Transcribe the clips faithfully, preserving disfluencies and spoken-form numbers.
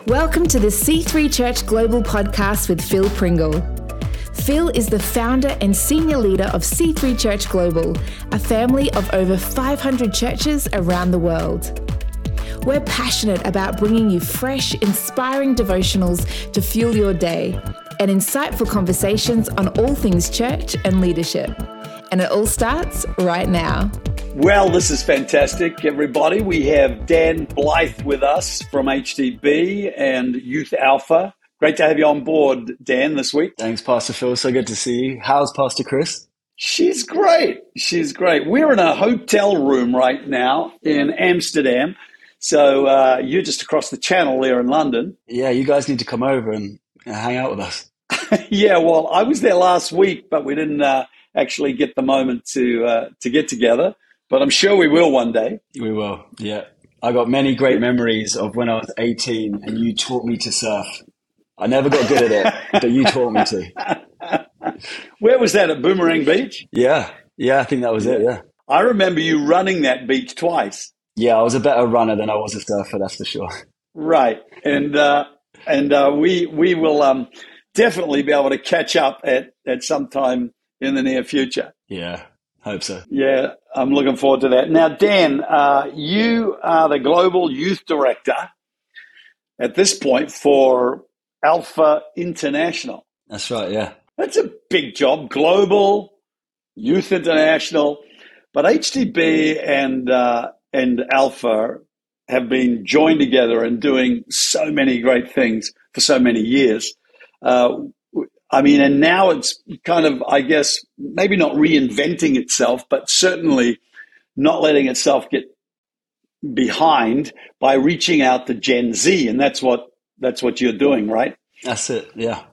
Welcome to the C three Church Global Podcast with Phil Pringle. Phil is the founder and senior leader of C three Church Global, a family of over five hundred churches around the world. We're passionate about bringing you fresh, inspiring devotionals to fuel your day and insightful conversations on all things church and leadership. And it all starts right now. Well, this is fantastic, everybody. We have Dan Blythe with us from H T B and Youth Alpha. Great to have you on board, Dan, this week. Thanks, Pastor Phil. So good to see you. How's Pastor Chris? She's great. She's great. We're in a hotel room right now in Amsterdam. So uh, you're just across the channel there in London. Yeah, you guys need to come over and uh, hang out with us. Yeah, well, I was there last week, but we didn't uh, actually get the moment to uh, to get together. But I'm sure we will one day. We will, yeah. I got many great memories of when I was eighteen and you taught me to surf. I never got good at it, but you taught me to. Where was that, at Boomerang Beach? Yeah, yeah, I think that was it, yeah. I remember you running that beach twice. Yeah, I was a better runner than I was a surfer, that's for sure. Right, and uh, and uh, we we will um, definitely be able to catch up at, at some time in the near future. Yeah, hope so. Yeah, I'm looking forward to that. Now, Dan, uh, you are the Global Youth Director at this point for Alpha International. That's right, yeah. That's a big job, Global Youth International. But H T B and uh, and Alpha have been joined together and doing so many great things for so many years. Uh, I mean, and now it's kind of, I guess, maybe not reinventing itself, but certainly not letting itself get behind by reaching out to Gen Z. And that's what that's what you're doing, right? That's it, yeah.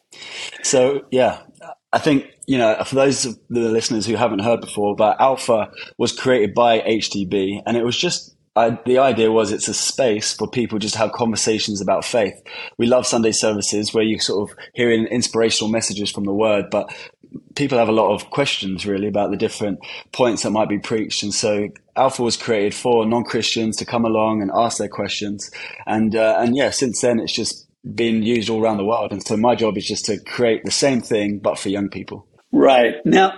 So, yeah, I think, you know, for those of the listeners who haven't heard before, but Alpha was created by H T B, and it was just, I, the idea was it's a space for people just to have conversations about faith. We love Sunday services where you sort of hearing inspirational messages from the word, but people have a lot of questions really about the different points that might be preached. And so Alpha was created for non-Christians to come along and ask their questions. And, uh, and yeah, since then it's just been used all around the world. And so my job is just to create the same thing, but for young people. Right. Now,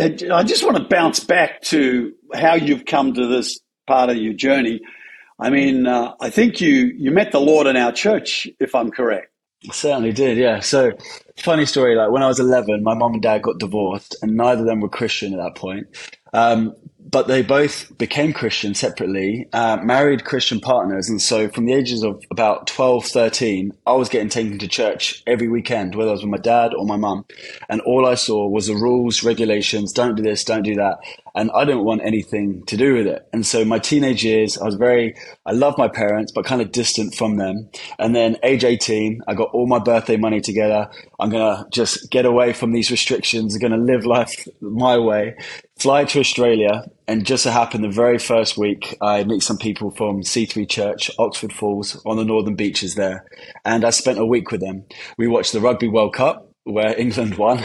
I just want to bounce back to how you've come to this part of your journey. I mean, uh, I think you, you met the Lord in our church, if I'm correct. I certainly did, yeah. So funny story, like when I was eleven, my mom and dad got divorced and neither of them were Christian at that point. Um, but they both became Christian separately, uh, married Christian partners. And so from the ages of about twelve, thirteen, I was getting taken to church every weekend, whether I was with my dad or my mum. And all I saw was the rules, regulations, don't do this, don't do that. And I didn't want anything to do with it. And so my teenage years, I was very, I loved my parents, but kind of distant from them. And then age eighteen, I got all my birthday money together. I'm going to just get away from these restrictions. I'm going to live life my way, fly to Australia. And just so happened the very first week, I meet some people from C three Church, Oxford Falls, on the northern beaches there. And I spent a week with them. We watched the Rugby World Cup, where England won.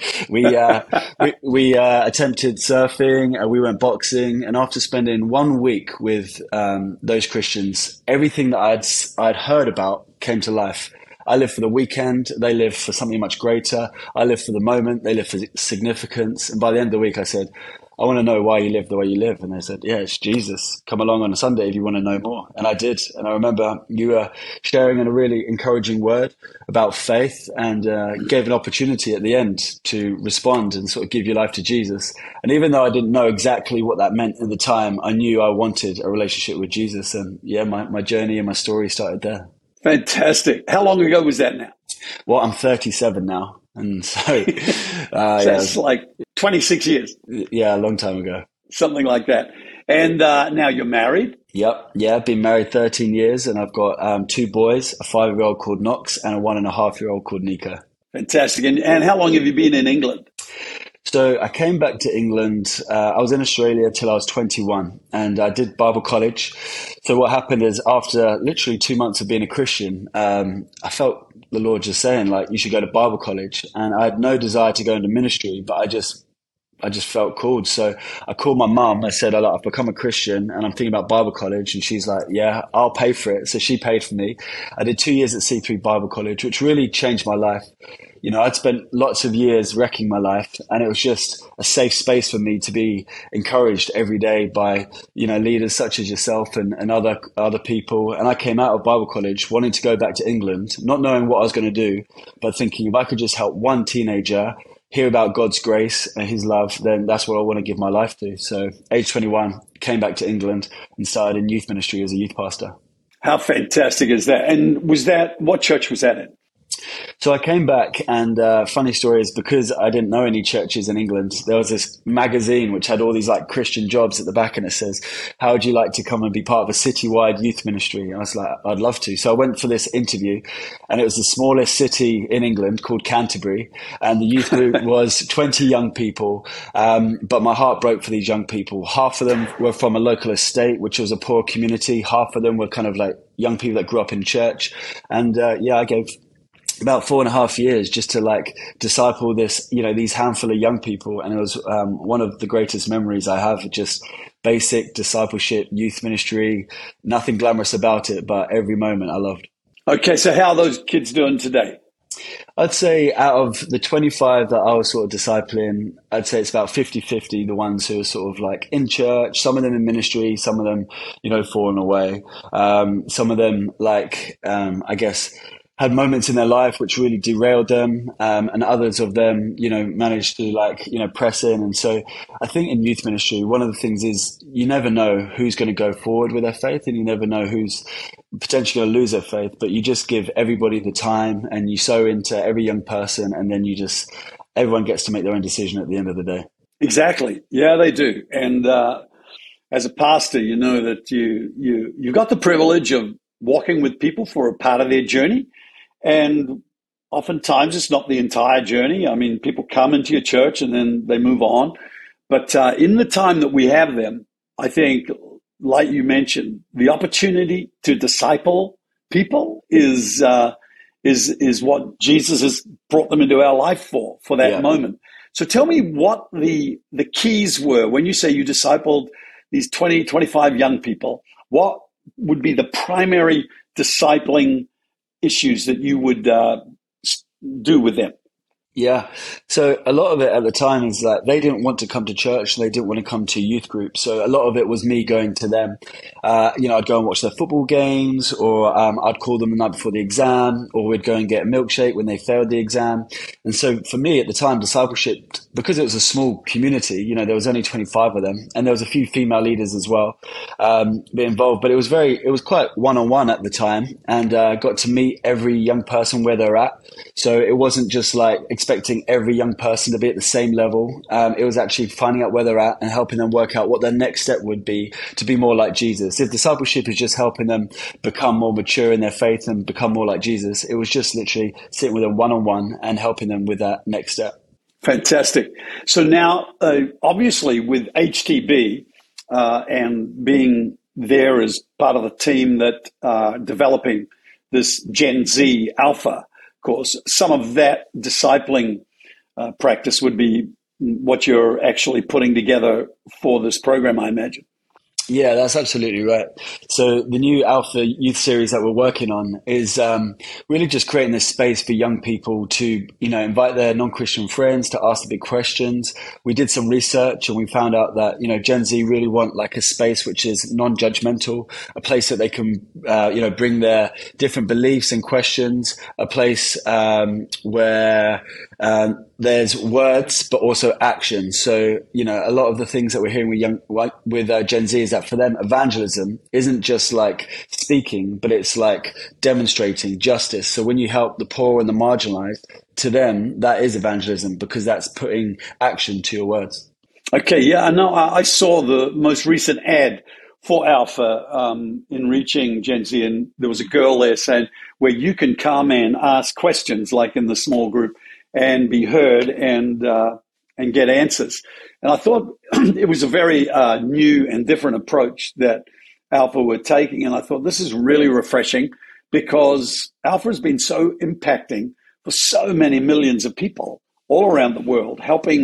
we uh, we, we uh, attempted surfing, uh, we went boxing, and after spending one week with um, those Christians, everything that I'd I'd heard about came to life. I live for the weekend, they live for something much greater. I live for the moment, they live for significance. And by the end of the week, I said, I want to know why you live the way you live. And they said, yeah, it's Jesus. Come along on a Sunday if you want to know more. And I did. And I remember you were sharing a really encouraging word about faith and uh, gave an opportunity at the end to respond and sort of give your life to Jesus. And even though I didn't know exactly what that meant at the time, I knew I wanted a relationship with Jesus. And yeah, my, my journey and my story started there. Fantastic. How long ago was that now? Well, I'm thirty-seven now. And so, uh, that's yeah, like twenty-six years. Yeah, a long time ago. Something like that. And uh, now you're married? Yep. Yeah, I've been married thirteen years and I've got um, two boys, a five-year-old called Knox and a one and a half-year-old called Nico. Fantastic. And, and how long have you been in England? So I came back to England. Uh, I was in Australia till I was twenty-one and I did Bible college. So what happened is after literally two months of being a Christian, um, I felt the Lord just saying, like, you should go to Bible college. And I had no desire to go into ministry, but I just I just felt called. So I called my mum. I said, I've become a Christian and I'm thinking about Bible college. And she's like, yeah, I'll pay for it. So she paid for me. I did two years at C three Bible College, which really changed my life. You know, I'd spent lots of years wrecking my life, and it was just a safe space for me to be encouraged every day by, you know, leaders such as yourself and, and other other people. And I came out of Bible college wanting to go back to England, not knowing what I was going to do, but thinking if I could just help one teenager hear about God's grace and his love, then that's what I want to give my life to. So age twenty-one, came back to England and started in youth ministry as a youth pastor. How fantastic is that? And was that, what church was that in? So I came back, and uh, funny story is, because I didn't know any churches in England, there was this magazine which had all these like Christian jobs at the back, and it says, how would you like to come and be part of a citywide youth ministry? And I was like, I'd love to. So I went for this interview, and it was the smallest city in England called Canterbury, and the youth group was twenty young people. Um, but my heart broke for these young people. Half of them were from a local estate, which was a poor community. Half of them were kind of like young people that grew up in church. And uh, yeah, I gave about four and a half years just to like disciple this, you know, these handful of young people. And it was um, one of the greatest memories I have, just basic discipleship, youth ministry, nothing glamorous about it, but every moment I loved. Okay, so how are those kids doing today? I'd say out of the twenty-five that I was sort of discipling, I'd say it's about fifty-fifty, the ones who are sort of like in church, some of them in ministry, some of them, you know, fallen away. Um, some of them like, um, I guess, had moments in their life which really derailed them, um, and others of them, you know, managed to like, you know, press in. And so I think in youth ministry, one of the things is you never know who's going to go forward with their faith, and you never know who's potentially going to lose their faith, but you just give everybody the time and you sow into every young person, and then you just, everyone gets to make their own decision at the end of the day. Exactly. Yeah, they do. And uh, as a pastor, you know that you, you, you've got the privilege of walking with people for a part of their journey. And oftentimes it's not the entire journey. I mean, people come into your church and then they move on. But uh, in the time that we have them, I think, like you mentioned, the opportunity to disciple people is uh, is is what Jesus has brought them into our life for, for that yeah. moment. So tell me what the the keys were when you say you discipled these twenty, twenty-five young people. What would be the primary discipling issues that you would uh, do with them? Yeah. So a lot of it at the time is that they didn't want to come to church. They didn't want to come to youth groups. So a lot of it was me going to them. Uh, you know, I'd go and watch their football games, or um, I'd call them the night before the exam, or we'd go and get a milkshake when they failed the exam. And so for me at the time, discipleship, because it was a small community, you know, there was only twenty-five of them, and there was a few female leaders as well um, be involved. But it was very, it was quite one-on-one at the time, and uh, got to meet every young person where they're at. So it wasn't just like expecting every young person to be at the same level. Um, it was actually finding out where they're at and helping them work out what their next step would be to be more like Jesus. If discipleship is just helping them become more mature in their faith and become more like Jesus, it was just literally sitting with them one-on-one and helping them with that next step. Fantastic. So now, uh, obviously with H T B uh, and being there as part of the team that uh, developing this Gen Z Alpha course, some of that discipling uh, practice would be what you're actually putting together for this program, I imagine. Yeah, that's absolutely right. So the new Alpha Youth Series that we're working on is um, really just creating this space for young people to, you know, invite their non-Christian friends to ask the big questions. We did some research and we found out that, you know, Gen Z really want like a space which is non-judgmental, a place that they can, uh, you know, bring their different beliefs and questions, a place um, where um, there's words but also action. So, you know, a lot of the things that we're hearing with young with uh, Gen Z is that for them, evangelism isn't just like speaking, but it's like demonstrating justice. So when you help the poor and the marginalized, to them, that is evangelism, because that's putting action to your words. Okay, yeah, I know. I saw the most recent ad for Alpha um, in reaching Gen Z, and there was a girl there saying where you can come and ask questions, like in the small group, and be heard and uh, and get answers. And I thought it was a very uh, new and different approach that Alpha were taking. And I thought this is really refreshing, because Alpha has been so impacting for so many millions of people all around the world, helping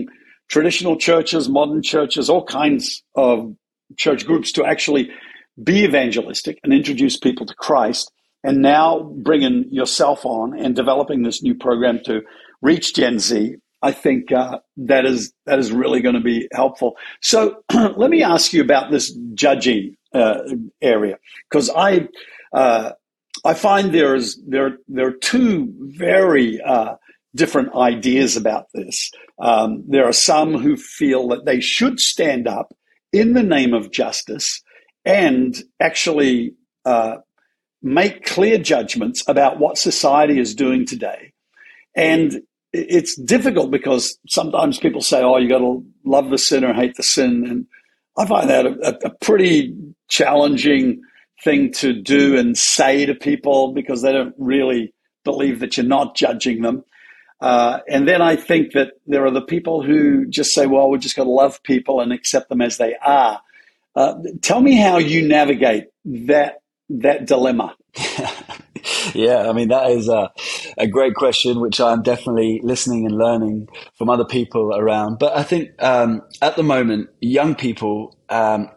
traditional churches, modern churches, all kinds of church groups to actually be evangelistic and introduce people to Christ. And now bringing yourself on and developing this new program to reach Gen Z, I think uh, that is that is really going to be helpful. So let me ask you about this judging uh, area, because I uh, I find there is there there are two very uh, different ideas about this. Um, there are some who feel that they should stand up in the name of justice and actually uh, make clear judgments about what society is doing today. And it's difficult because sometimes people say, oh, you got to love the sinner, hate the sin. And I find that a, a pretty challenging thing to do and say to people because they don't really believe that you're not judging them. Uh, and then I think that there are the people who just say, well, we just got to love people and accept them as they are. Uh, tell me how you navigate that that dilemma. Yeah, I mean, that is a, a great question, which I'm definitely listening and learning from other people around. But I think um, at the moment, young people, um,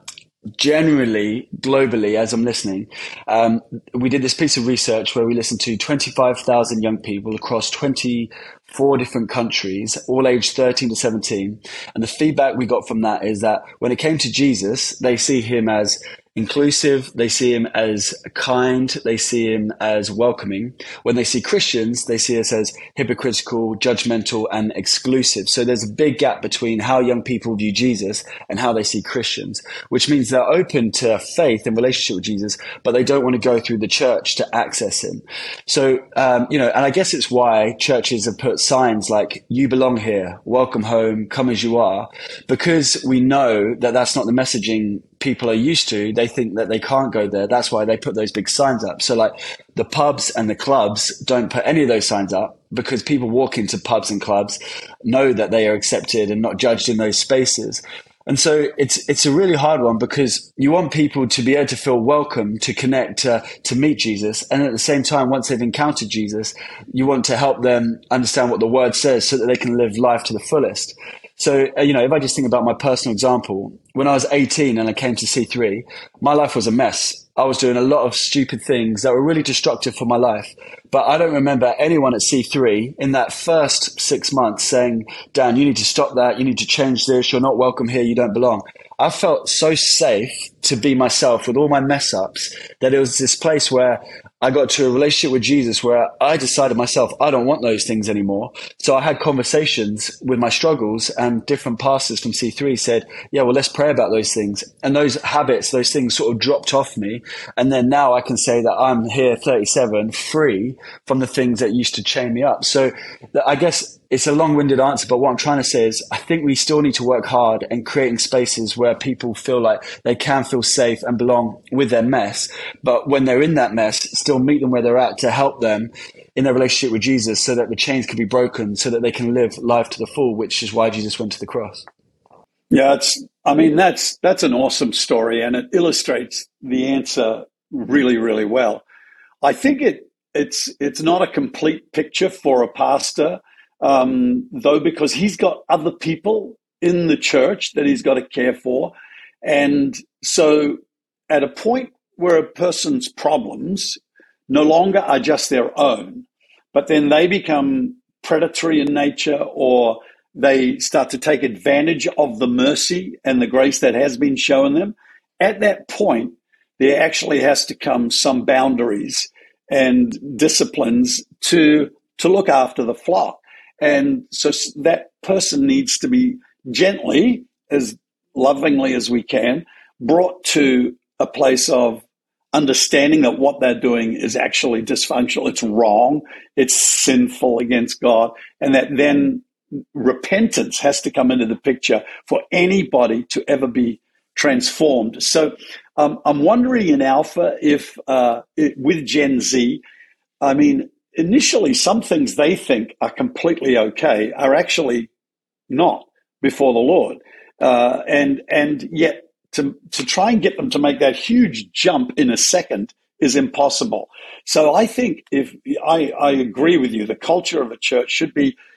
generally, globally, as I'm listening, um, we did this piece of research where we listened to twenty-five thousand young people across twenty-four different countries, all aged thirteen to seventeen. And the feedback we got from that is that when it came to Jesus, they see him as inclusive, they see him as kind, they see him as welcoming. When they see Christians, they see us as hypocritical, judgmental, and exclusive. So there's a big gap between how young people view Jesus and how they see Christians, which means they're open to faith and relationship with Jesus, but they don't want to go through the church to access him. So, um, you know, and I guess it's why churches have put signs like, you belong here, welcome home, come as you are, because we know that that's not the messaging people are used to. They think that they can't go there. That's why they put those big signs up. So like the pubs and the clubs don't put any of those signs up because people walk into pubs and clubs, know that they are accepted and not judged in those spaces. And so it's it's a really hard one because you want people to be able to feel welcome, to connect, uh, to meet Jesus. And at the same time, once they've encountered Jesus, you want to help them understand what the word says so that they can live life to the fullest. So, you know, if I just think about my personal example, when I was eighteen and I came to C three, my life was a mess. I was doing a lot of stupid things that were really destructive for my life. But I don't remember anyone at C three in that first six months saying, Dan, you need to stop that. You need to change this. You're not welcome here. You don't belong. I felt so safe to be myself with all my mess ups that it was this place where I got to a relationship with Jesus where I decided myself, I don't want those things anymore. So I had conversations with my struggles, and different pastors from C three said, yeah, well, let's pray about those things. And those habits, those things sort of dropped off me. And then now I can say that I'm here thirty-seven, free from the things that used to chain me up. So I guess it's a long-winded answer, but what I'm trying to say is I think we still need to work hard and creating spaces where people feel like they can feel safe and belong with their mess. But when they're in that mess, still meet them where they're at to help them in their relationship with Jesus so that the chains can be broken, so that they can live life to the full, which is why Jesus went to the cross. Yeah, it's, I mean, that's, that's an awesome story, and it illustrates the answer really, really well. I think it, it's, it's not a complete picture for a pastor, um, though, because he's got other people in the church that he's got to care for. And so at a point where a person's problems no longer are just their own, but then they become predatory in nature, or they start to take advantage of the mercy and the grace that has been shown them, at that point, there actually has to come some boundaries and disciplines to, to look after the flock. And so that person needs to be gently, as lovingly as we can, brought to a place of understanding that what they're doing is actually dysfunctional, it's wrong, it's sinful against God, and that then repentance has to come into the picture for anybody to ever be transformed. So um, I'm wondering in Alpha if uh, it, with Gen Z, I mean, initially some things they think are completely okay are actually not before the Lord. Uh, and and yet to, to try and get them to make that huge jump in a second is impossible. So I think if I, I agree with you, the culture of a church should be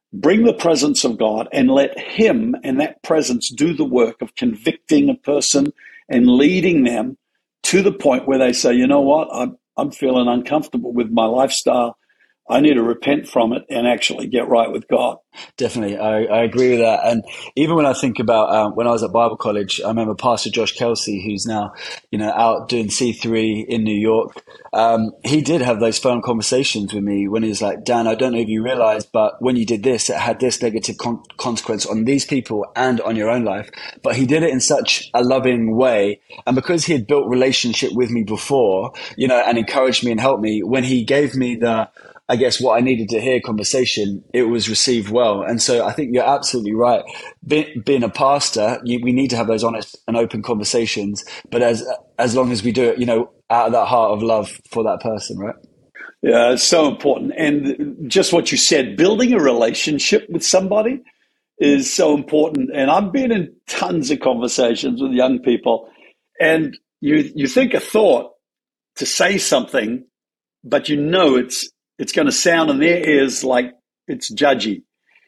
bring the presence of God and let Him and that presence do the work of convicting a person and leading them to the point where they say, you know what, I'm, I'm feeling uncomfortable with my lifestyle. I need to repent from it and actually get right with God. Definitely. I, I agree with that. And even when I think about um, when I was at Bible college, I remember Pastor Josh Kelsey, who's now, you know, out doing C three in New York. Um, he did have those phone conversations with me when he was like, Dan, I don't know if you realize, but when you did this, it had this negative con- consequence on these people and on your own life. But he did it in such a loving way. And because he had built relationship with me before, you know, and encouraged me and helped me, when he gave me the, I guess, what I needed to hear conversation, it was received well. And so I think you're absolutely right. Be, being a pastor, you, we need to have those honest and open conversations. But as as long as we do it, you know, out of that heart of love for that person, right? Yeah, it's so important. And just what you said, building a relationship with somebody is so important. And I've been in tons of conversations with young people, and you you think a thought to say something, but you know it's it's going to sound in their ears like it's judgy.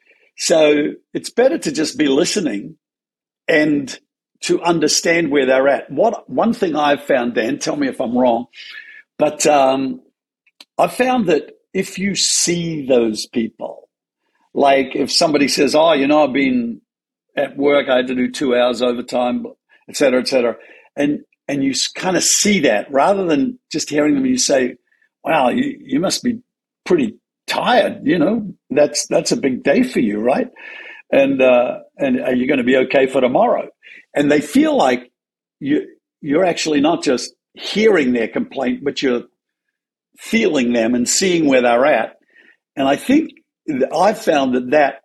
So it's better to just be listening and to understand where they're at. What one thing I've found, Dan, tell me if I'm wrong, but um, I've found that if you see those people, like if somebody says, oh, you know, I've been at work, I had to do two hours overtime, et cetera, et cetera, and, and you kind of see that rather than just hearing them, you say, wow, you, you must be pretty tired, you know, that's that's a big day for you, right? And uh, and are you going to be okay for tomorrow? And they feel like you you're actually not just hearing their complaint, but you're feeling them and seeing where they're at. And I think I've found that that,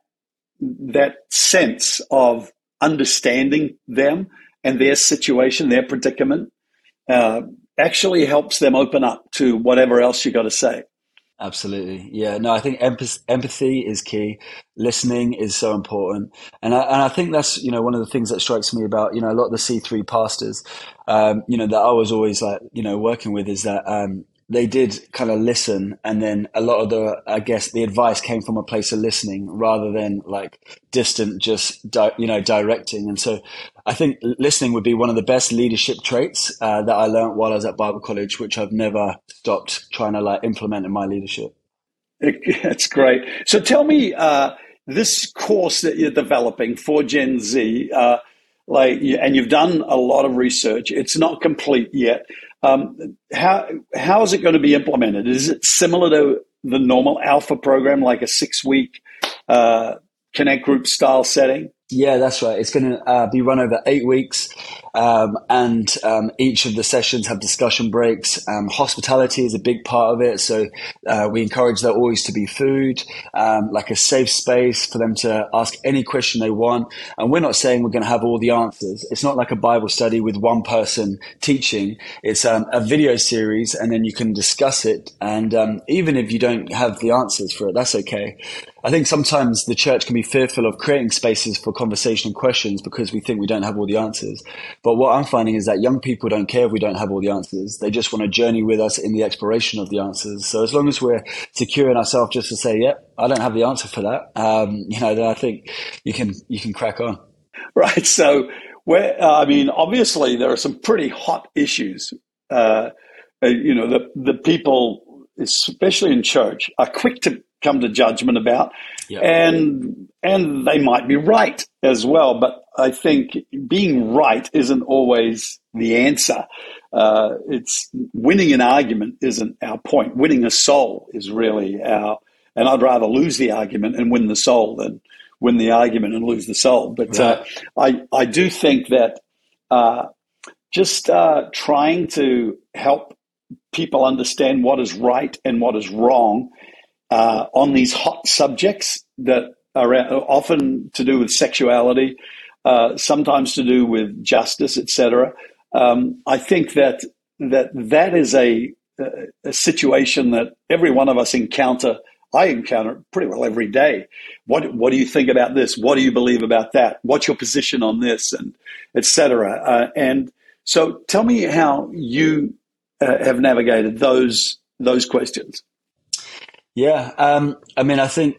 that sense of understanding them and their situation, their predicament, uh, actually helps them open up to whatever else you got to say. Absolutely. Yeah. No, I think empath- empathy is key. Listening is so important. And I, and I think that's, you know, one of the things that strikes me about, you know, a lot of the C three pastors, um, you know, that I was always like, you know, working with is that, um, they did kind of listen. And then a lot of the, I guess the advice came from a place of listening rather than like distant, just, di- you know, directing. And so I think listening would be one of the best leadership traits uh, that I learned while I was at Bible college, which I've never stopped trying to like implement in my leadership. That's great. So tell me, uh, this course that you're developing for Gen Z, uh, like, and you've done a lot of research. It's not complete yet. Um, how how is it going to be implemented? Is it similar to the normal Alpha program, like a six week uh, Connect Group style setting? Yeah, that's right. It's going to uh, be run over eight weeks, um, and um, each of the sessions have discussion breaks. Um, hospitality is a big part of it, so uh, we encourage there always to be food, um, like a safe space for them to ask any question they want. And we're not saying we're going to have all the answers. It's not like a Bible study with one person teaching. It's um, a video series, and then you can discuss it. And um, even if you don't have the answers for it, that's okay. I think sometimes the church can be fearful of creating spaces for conversation and questions because we think we don't have all the answers. But what I'm finding is that young people don't care if we don't have all the answers. They just want to journey with us in the exploration of the answers. So as long as we're secure in ourselves just to say, yep, I don't have the answer for that, um, you know, then I think you can you can crack on. Right. So, where uh, I mean, obviously there are some pretty hot issues. Uh, uh, you know, the the people, especially in church, are quick to come to judgment about, yep. and and they might be right as well. But I think being right isn't always the answer. Uh, it's winning an argument isn't our point. Winning a soul is really our. And I'd rather lose the argument and win the soul than win the argument and lose the soul. But right. uh, I I do think that uh, just uh, trying to help people understand what is right and what is wrong uh, on these hot subjects that are often to do with sexuality, uh, sometimes to do with justice, et cetera. Um, I think that that that is a, a situation that every one of us encounter. I encounter pretty well every day. What what do you think about this? What do you believe about that? What's your position on this? And et cetera. Uh, and so, tell me how you uh, have navigated those those questions. Yeah, um, I mean, I think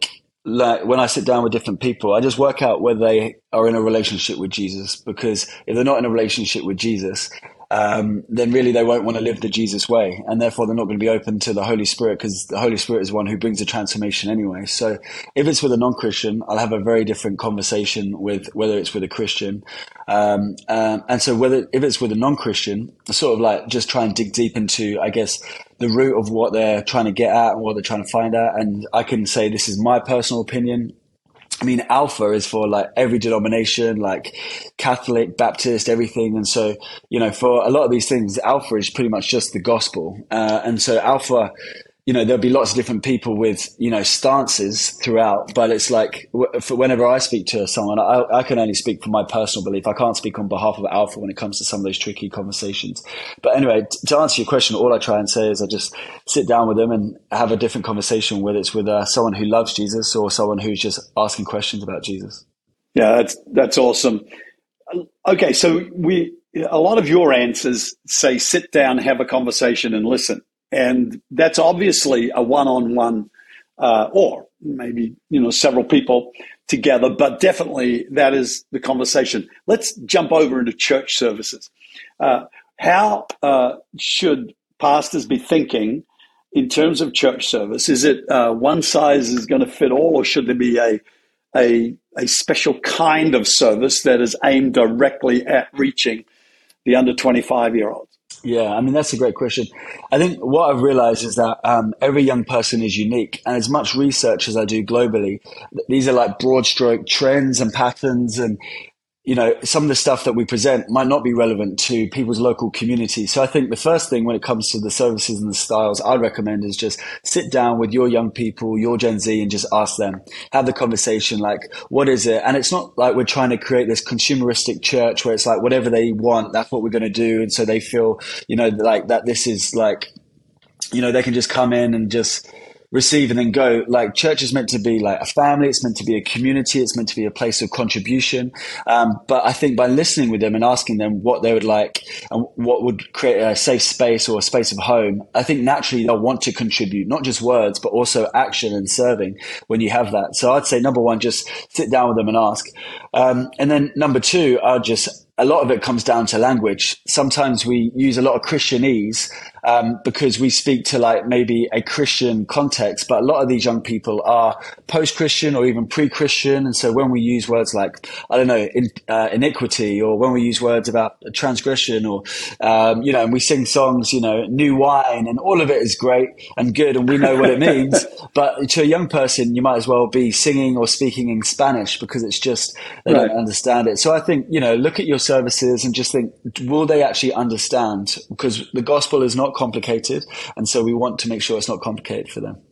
like when I sit down with different people, I just work out whether they are in a relationship with Jesus, because if they're not in a relationship with Jesus, um, then really they won't want to live the Jesus way, and therefore they're not going to be open to the Holy Spirit, because the Holy Spirit is one who brings the transformation anyway. So if it's with a non-Christian, I'll have a very different conversation with whether it's with a Christian. Um, um, and so whether if it's with a non-Christian, I sort of like just try and dig deep into, I guess, the root of what they're trying to get at and what they're trying to find out. And I can say this is my personal opinion. I mean, Alpha is for like every denomination, like Catholic, Baptist, everything. And so, you know, for a lot of these things, Alpha is pretty much just the gospel. Uh, and so Alpha, you know, there'll be lots of different people with, you know, stances throughout, but it's like for whenever I speak to someone, I, I can only speak from my personal belief. I can't speak on behalf of Alpha when it comes to some of those tricky conversations. But anyway, to answer your question, all I try and say is I just sit down with them and have a different conversation, whether it's with uh, someone who loves Jesus or someone who's just asking questions about Jesus. Yeah, that's, that's awesome. Okay. So we, a lot of your answers say, sit down, have a conversation and listen. And that's obviously a one-on-one, uh, or maybe, you know, several people together, but definitely that is the conversation. Let's jump over into church services. Uh, how uh, should pastors be thinking in terms of church service? Is it uh, one size is going to fit all, or should there be a, a, a special kind of service that is aimed directly at reaching the under twenty-five-year-olds? Yeah, I mean, that's a great question. I think what I've realized is that um, every young person is unique. And as much research as I do globally, these are like broad stroke trends and patterns. And, you know, some of the stuff that we present might not be relevant to people's local community. So I think the first thing when it comes to the services and the styles I'd recommend is just sit down with your young people, your Gen Z, and just ask them, have the conversation, like, what is it? And it's not like we're trying to create this consumeristic church where it's like whatever they want, that's what we're going to do. And so they feel, you know, like that this is like, you know, they can just come in and just receive and then go. Like, church is meant to be like a family. It's meant to be a community. It's meant to be a place of contribution. Um, but I think by listening with them and asking them what they would like and what would create a safe space or a space of home, I think naturally they'll want to contribute, not just words, but also action and serving when you have that. So I'd say number one, just sit down with them and ask. Um, and then number two, I'll just, a lot of it comes down to language. Sometimes we use a lot of Christianese um, because we speak to like maybe a Christian context, but a lot of these young people are post-Christian or even pre-Christian. And so when we use words like, I don't know, in, uh, iniquity, or when we use words about transgression, or, um, you know, and we sing songs, you know, new wine, and all of it is great and good, and we know what it means. But to a young person, you might as well be singing or speaking in Spanish because it's just, they right. don't understand it. So I think, you know, look at your services and just think, will they actually understand? Because the gospel is not complicated, and so we want to make sure it's not complicated for them.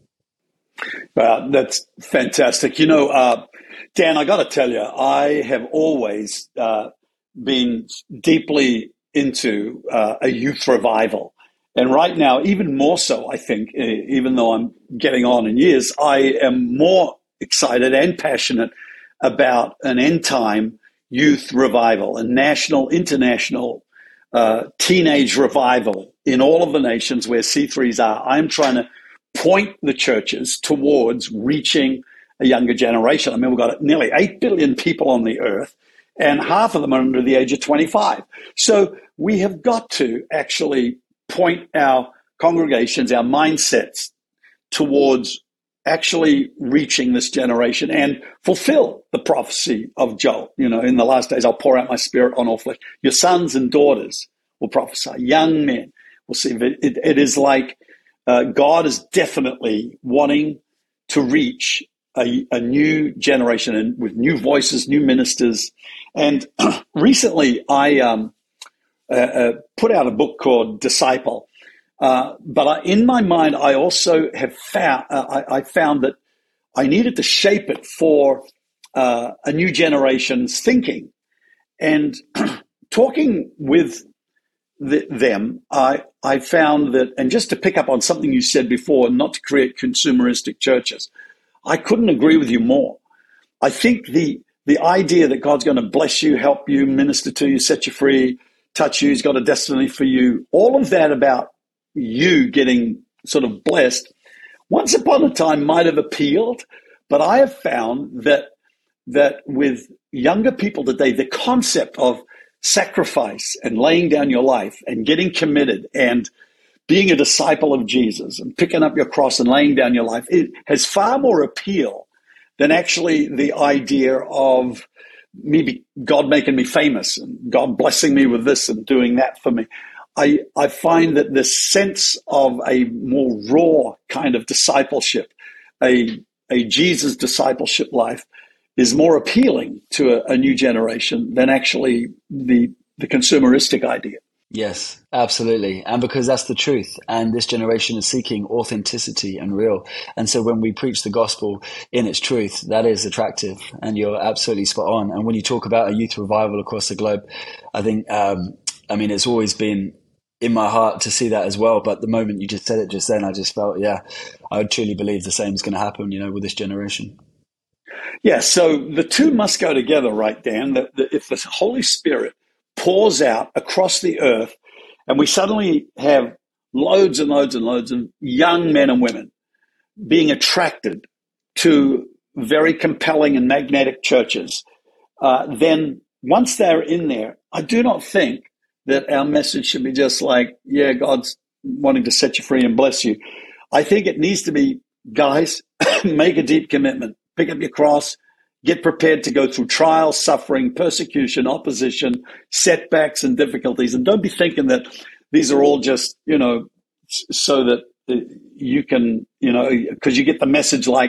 Well, that's fantastic. You know, uh, Dan, I got to tell you, I have always uh, been deeply into uh, a youth revival. And right now, even more so, I think, even though I'm getting on in years, I am more excited and passionate about an end time youth revival, a national, international uh, teenage revival in all of the nations where C threes are. I'm trying to point the churches towards reaching a younger generation. I mean, we've got nearly eight billion people on the earth, and half of them are under the age of twenty-five. So we have got to actually point our congregations, our mindsets towards actually reaching this generation and fulfill the prophecy of Joel. You know, in the last days, I'll pour out my spirit on all flesh. Your sons and daughters will prophesy. Young men will see. It, it, it is like uh, God is definitely wanting to reach a, a new generation, and with new voices, new ministers. And recently, I um, uh, uh, put out a book called Disciple. Uh, but I, in my mind, I also have found uh, I, I found that I needed to shape it for uh, a new generation's thinking. And talking with the, them, I I found that, and just to pick up on something you said before, not to create consumeristic churches, I couldn't agree with you more. I think the the idea that God's going to bless you, help you, minister to you, set you free, touch you, He's got a destiny for you, all of that about you getting sort of blessed, once upon a time might have appealed, But I have found that that with younger people today, the concept of sacrifice and laying down your life and getting committed and being a disciple of Jesus and picking up your cross and laying down your life, it has far more appeal than actually the idea of maybe God making me famous and God blessing me with this and doing that for me. I, I find that this sense of a more raw kind of discipleship, a, a Jesus discipleship life, is more appealing to a, a new generation than actually the, the consumeristic idea. Yes, absolutely. And because that's the truth. And this generation is seeking authenticity and real. And so when we preach the gospel in its truth, that is attractive. And you're absolutely spot on. And when you talk about a youth revival across the globe, I think, um, I mean, it's always been in my heart to see that as well. But the moment you just said it just then, I just felt, yeah, I would truly believe the same is going to happen, you know, with this generation. Yeah. So the two must go together, right, Dan? That if the Holy Spirit pours out across the earth and we suddenly have loads and loads and loads of young men and women being attracted to very compelling and magnetic churches, uh, then once they're in there, I do not think that our message should be just like, yeah, God's wanting to set you free and bless you. I think it needs to be, guys, make a deep commitment, pick up your cross, get prepared to go through trials, suffering, persecution, opposition, setbacks, and difficulties. And don't be thinking that these are all just, you know, so that you can, you know, because you get the message like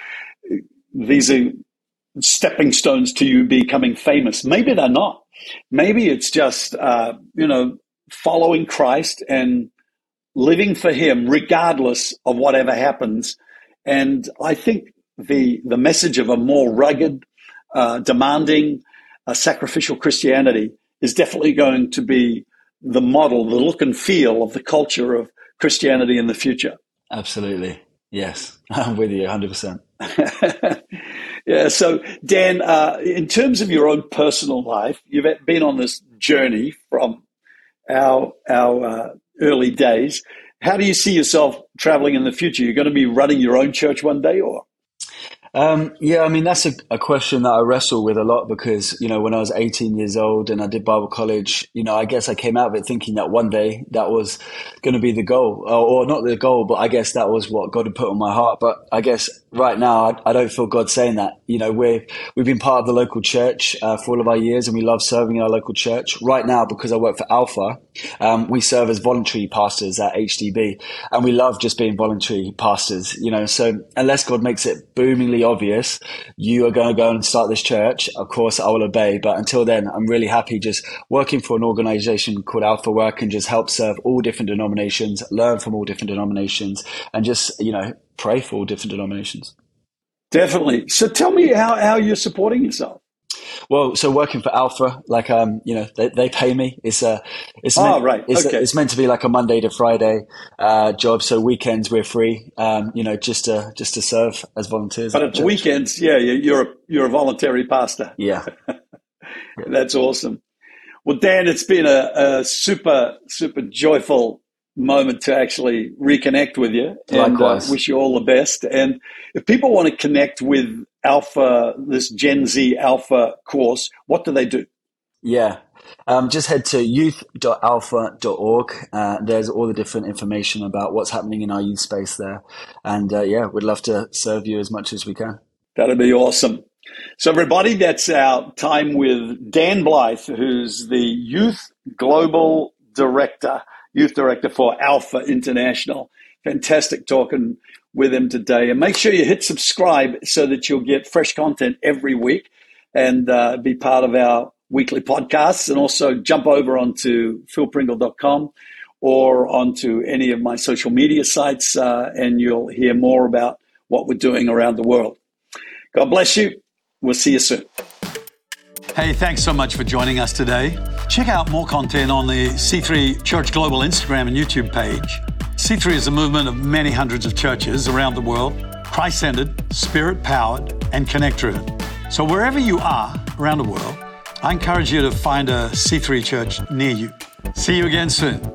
these are stepping stones to you becoming famous. Maybe they're not. Maybe it's just, uh, you know, following Christ and living for him regardless of whatever happens. And I think the the message of a more rugged, uh, demanding, uh, sacrificial Christianity is definitely going to be the model, the look and feel of the culture of Christianity in the future. Absolutely. Yes, I'm with you one hundred percent. Yeah. So, Dan, uh, in terms of your own personal life, you've been on this journey from our, our uh, early days. How do you see yourself traveling in the future? You're going to be running your own church one day, or? Um, yeah, I mean, that's a, a question that I wrestle with a lot because, you know, when I was eighteen years old and I did Bible college, you know, I guess I came out of it thinking that one day that was going to be the goal, or, or not the goal, but I guess that was what God had put on my heart. But I guess right now, I, I don't feel God saying that. You know, we're, we've been part of the local church uh, for all of our years and we love serving in our local church. Right now, because I work for Alpha, um, we serve as voluntary pastors at H D B and we love just being voluntary pastors, you know, so unless God makes it boomingly obvious, you are going to go and start this church, of course I will obey. But until then, I'm really happy just working for an organization called Alpha, where I can just help serve all different denominations, learn from all different denominations, and just, you know, pray for all different denominations. Definitely. So tell me how, how you're supporting yourself. Well, so working for Alpha, like, um, you know, they, they pay me. It's a, it's, oh, meant, right. it's, okay. a, it's meant to be like a Monday to Friday, uh, job. So weekends we're free, um, you know, just to, just to serve as volunteers. But at weekends, yeah, you're a, you're a voluntary pastor. Yeah. That's awesome. Well, Dan, it's been a, a super, super joyful moment to actually reconnect with you. And uh, wish you all the best. And if people want to connect with Alpha, this Gen Z Alpha course, what do they do? Yeah. Um, just head to youth dot alpha dot org. Uh, there's all the different information about what's happening in our youth space there. And uh, yeah, we'd love to serve you as much as we can. That'd be awesome. So everybody, that's our time with Dan Blythe, who's the Youth Global Director, Youth Director for Alpha International. Fantastic talking with him today. And make sure you hit subscribe so that you'll get fresh content every week and uh, be part of our weekly podcasts. And also jump over onto phil pringle dot com or onto any of my social media sites uh, and you'll hear more about what we're doing around the world. God bless you. We'll see you soon. Hey, thanks so much for joining us today. Check out more content on the C three Church Global Instagram and YouTube page. C three is a movement of many hundreds of churches around the world, Christ-centered, Spirit-powered, and connect-driven. So wherever you are around the world, I encourage you to find a C three church near you. See you again soon.